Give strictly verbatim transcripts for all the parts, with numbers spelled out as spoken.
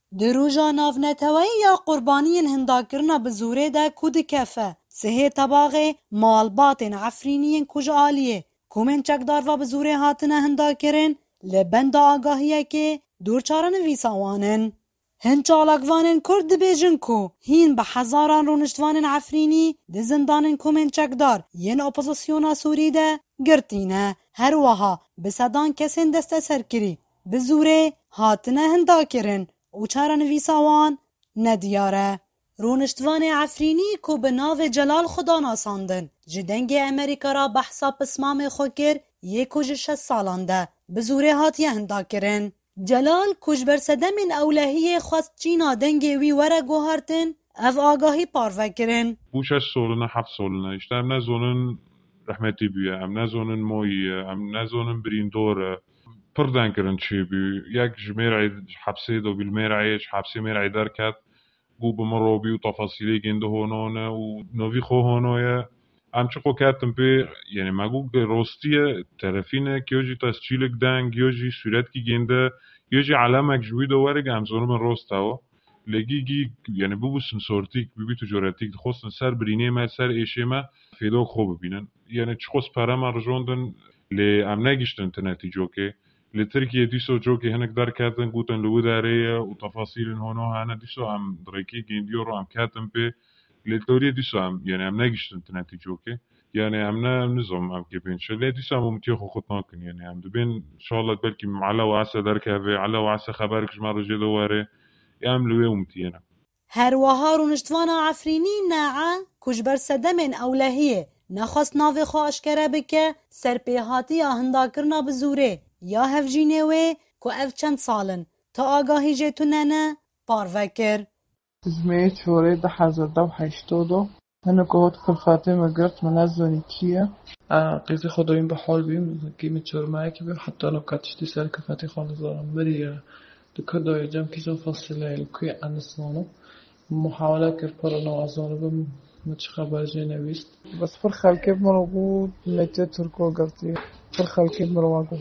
دروجا نافنتوی یا قربانین هنداکرنا بزوره ده کود کفه سهه طباغه مالباتن عفرینین کج آلیه کومن چکدار و بزوره هاتنه هنداکرن لبند آگاهیه که دورچارن ویساوانن هن چالاکوانن کرد بیجن کو هین به هزاران رونشتوانن عفرینی ده زندانن کومن چکدار ین اپوزیسیونا سوری ده گرتینه هر وها به صدان کسین دست سرکری بزوره هاتنه هنداکرن او چارن ویساوان ندیاره رونشتوان عفرینی کو به ناو جلال خدا ناساندن جدنگ امریکا را بحثا پسمام خوکر یک کج شست سالانده بزوره هاتیه هنداکرن جلال کج برسده من اولهی خواست چینا دنگی وی وره گوهارتن اف آگاهی پاروه کرن بوشش سولنا حف سولنا اشته ام نزونن رحمتی بیه ام نزونن مویه ام نزونن بریندوره پردن کرن چی بی یک جمير حبسي دو بالمير عيش حبسي مير عيدار كات بو بمروبي وتفاصيلي جنده هونونه ونوفي خو هونويا ام چقو كاتم بي يعني ماگو روستيه طرفينه كيوجي تسجيلك دان كيوجي صورت كي جنده يوجي علامك جوي دوارك ام زونو من روستاو لگی گی یعنی بو سنسورتیک بی تجارتیک خصوصا سر برینه ما سر ایشما فیدو خوب ببینن یعنی چخص پرا مرجوندن ل ام نگشتن تنتیجو که لتركيا ديسو جوكي هناك دار كاتن قوتن لو دارية وتفاصيل هونو هانا ديسو ام دريكي جينديورو ام كاتن بي لتوريا ديسو ام يعني ام ناقشتن تناتي جوكي يعني ام نا نظام ام كيبين شلي ديسو ام متيخو خطناكن يعني ام دبين ان شاء الله بلكي على وعسى داركافي على وعسى خبرك جمار جي دواري ام لوي ومتينا هر وها رونشتوانا عفرینی ناعا کجبر سدمن اولهیه نخواست ناو خواهش کرده بکه سرپیهاتی یا هنداکرنا بزوره یا هفجینه وی که اف چند سالن تا آگاهی جیتو ننه پاروه کر زميت شوري ده حزر ده وحيشتودو أنا كنت كل فاطمة قرت منزوني كيا قيزي خدوين بحول بيم قيمة شورماي كي بيم حتى لو كاتشتي سر كفاتي خالص دارم بريا دكتور يجام كيسو فصله الكوي أنسانو محاولة كر برنا وازانو بم مش خبر جنويست بس فر خلكي بمرغو متى تركو قرتي فر خلكي بمرغو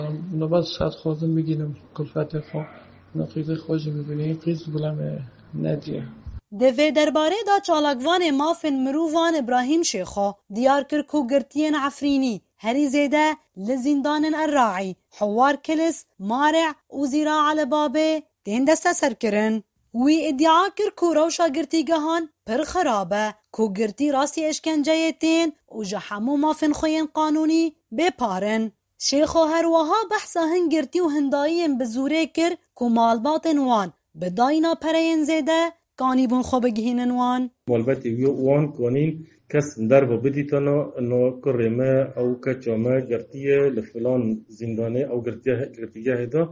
نبض ساعت خودم میگیرم کلفت خو نقیض خوش میبینی قیز بلم ندیه دوی درباره دا چالاکوان مافن مرووان ابراهیم شیخو دیار کر کو گرتین عفرینی هری زیده لزیندان الراعی حوار کلس مارع و زیراع لبابه دین دسته سر کرن وی ادعا کر کو روشا گرتیگهان پر خرابه کو گرتی راسی اشکنجه تین و جحمو مافن خوین قانونی بپارن شیخو هر وها بحثا هنگرتی و هنداییم بزوره کر کو مالباتن وان بداینا پرین زیده کانیبون خوب گهینن وان مالباتی وان کانین کس دربا بدیتانا انو کرمه او کچامه گرتیه لفلان زندانه او گرتیه هدا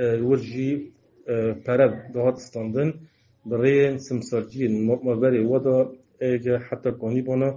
ورجی پرد دهات استاندن برای سمسارجی مالباری ودا اجا حتی کانیبانا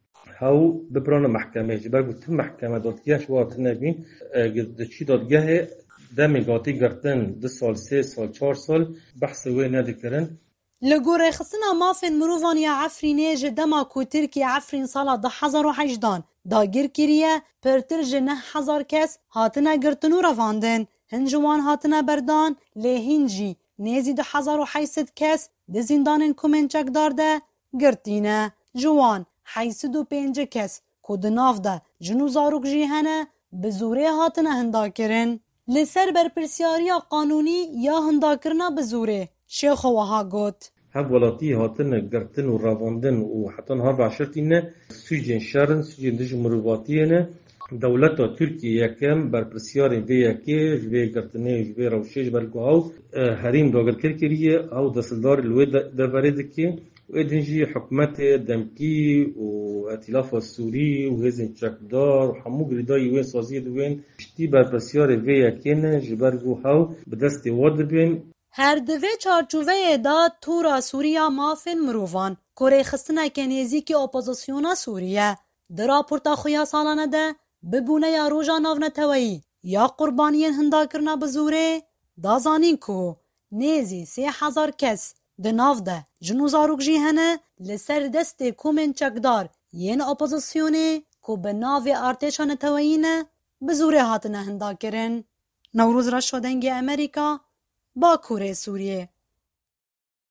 هاو ببرانه محکمه جبر گفتم محکمه دادگاهش وقت نبین دچی دادگاه دمی گاتی گرتن دو سال سه سال چهار سال بحث وی ندکرن لگوره خصنا مافن مروفان یا عفرینه جدما کو ترکی عفرین سالا ده هزار و هجدان داگیر کریه پرتر جنه هزار کس هاتنه گرتن و رواندن هنجوان هاتنه بردان لهنجی نیزی ده هزار و حیصد کس ده زندان کومنچک دارده گرتینه جوان حیصد و پینج کس کود ناف ده جنو زاروک جیهنه بزوره هاتنه هنداکرن لسر برپرسیاریا قانونی یا هنداکرنا بزوره شیخ وها گوت هم ولاتی هاتن گرتن و رواندن و حتی ها بعشرتینه سوجن شرن سوجن دج مرواتینه دولتا ترکیه یکم برپرسیار وی یکی جوی گرتنه جوی روشش برگو هریم داگر کرکریه او دستدار الوی درباره دکی و ادنجی حکومت دمکی و ائتلاف السوری و هزن چکدار و همو گریدای وین سازی دوین شتی برپرسیار وی یکین جبرگو هاو بدست واد بین هر دوی چارچوبه دا تورا سوریا مافن مروفان کره خستنه کنیزی که اپوزیسیونا سوریه در راپورتا خویا سالانه ده ببونه یا روژا ناونه تویی یا قربانین هنداکرنا بزوره دازانین کو نیزی سی هزار کس ده ناو ده جنو زاروک جیهنه لسر دست کومن چکدار ین اپوزیسیونه کو به ناو ارتشان تویینه بزوره هاتنه هنداکرن نوروز را شدنگ امریکا با کوره سوریه